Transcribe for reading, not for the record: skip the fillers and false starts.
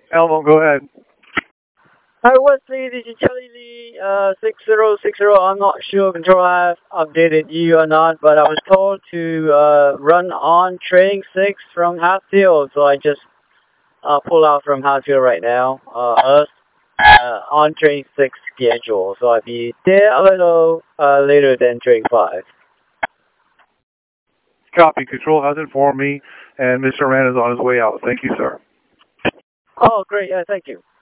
Elmo, go ahead. Hi, Wesley. This is Charlie Lee, 6060. I'm not sure Control have updated you or not, but I was told to run on Trading 6 from Hatfield, so I just pull out from Hatfield right now. Us on Trading 6 schedule, so I'll be there a little later than Trading 5. Copy. Control has informed me, and Mr. Rand is on his way out. Thank you, sir. Oh, great. Yeah, thank you.